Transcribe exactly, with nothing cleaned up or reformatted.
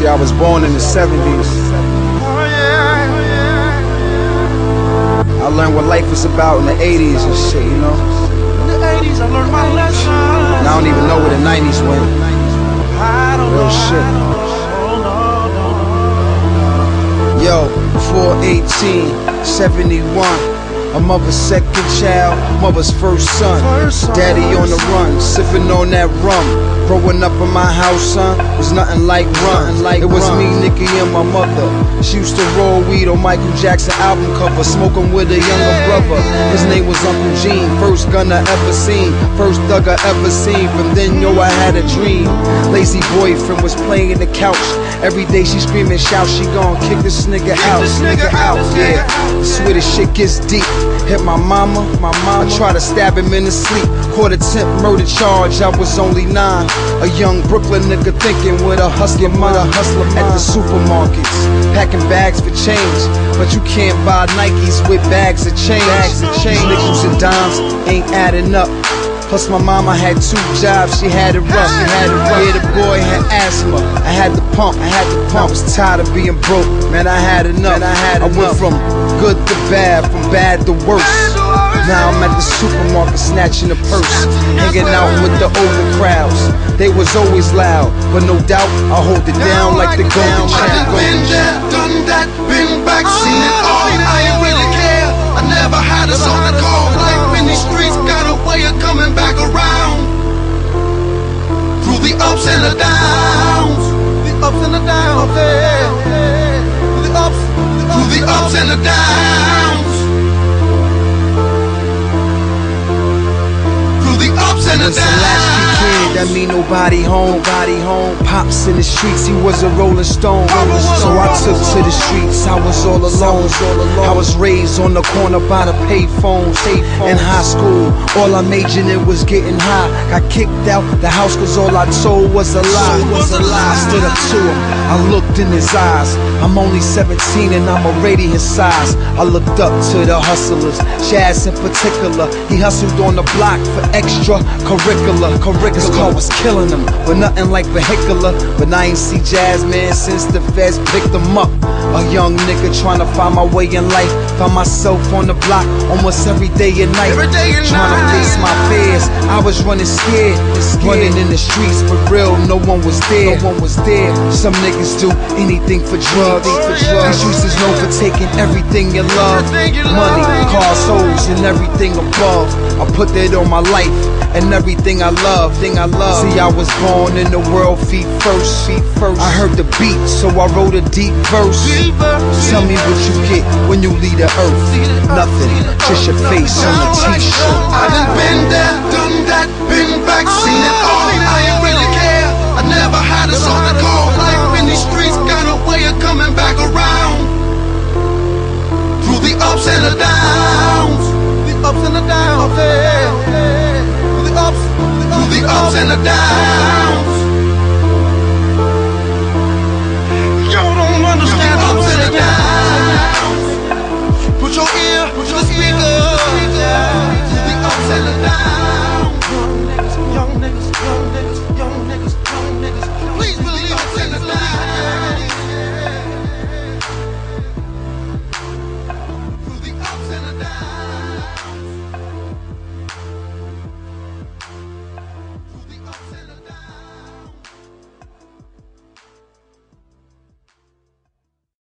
See, I was born in the seventies. I learned what life was about in the eighties and shit, you know. In the eighties, I learned my lesson. And I don't even know where the nineties went. Real shit. Yo, four eighteen seventy-one. A mother's second child, mother's first son. Daddy on the run, sipping on that rum. Growing up in my house, son, was nothing like run. It was me, Nikki, and my mother. She used to roll weed on Michael Jackson album cover, smoking with a younger brother. His name was Uncle Gene, first gun I ever seen, first thug I ever seen. From then, yo, I had a dream. Lazy boyfriend was playing in the couch. Every day she scream and shout, she gon' kick this nigga out, this nigga out, yeah. I swear this shit gets deep. Hit my mama, my mama. I tried to stab him in his sleep. Caught attempt murder charge, I was only nine. A young Brooklyn nigga thinking with a hustler mind. At the supermarkets, packing bags for change. But you can't buy Nikes with bags of change. Bags of change, nickels and dimes ain't adding up. Plus my mama had two jobs, she had it rough, she had it rough. Yeah, the boy had asthma, I had to pump, I had to pump. I was tired of being broke, man, I had enough. Man, I, had I went from good to bad, from bad to worse. Now I'm at the supermarket snatching a purse, hanging out with the older crowds. They was always loud, but no doubt I hold it down like the golden child. I've been there, done that, been back, seen it all. I ain't really care, I never had a song to call. Life in these streets got a way of coming back around. Through the ups and the downs, the ups and the downs, yeah. Through the ups, through the ups and the downs. Through the ups and the downs. That mean nobody home, body home. Pops in the streets, he was a rolling stone. So I took to the streets, I was all alone. I was raised on the corner by the payphones. In high school, all I majored in was getting high. Got kicked out the house cause all I told was a lie. I stood up to him, I looked in his eyes. I'm only seventeen and I'm already his size. I looked up to the hustlers, Chaz in particular. He hustled on the block for extra curricular. His car was killing him, but nothing like vehicular. But I ain't see Jazz, man, since the feds picked him up. A young nigga trying to find my way in life. Found myself on the block almost every day and night. Trying to face my fears, I was running scared. Running in the streets, but real, no one was there. No one was there. Some niggas do anything for drugs. These streets is known for taking everything you love. Money, cars, hoes, and everything above. I put that on my life and everything I love, thing I love. See, I was born in the world feet first, feet first. I heard the beat, so I wrote a deep verse. Tell me what you get when you leave the earth. Nothing, just your face on the t-shirt. I done been there, done that, been back, seen it all. I ain't really care, I never had a song to call. Life in these streets got a way of coming back around. Through the ups and the downs, the ups and the downs, yeah. Through the ups and the downs.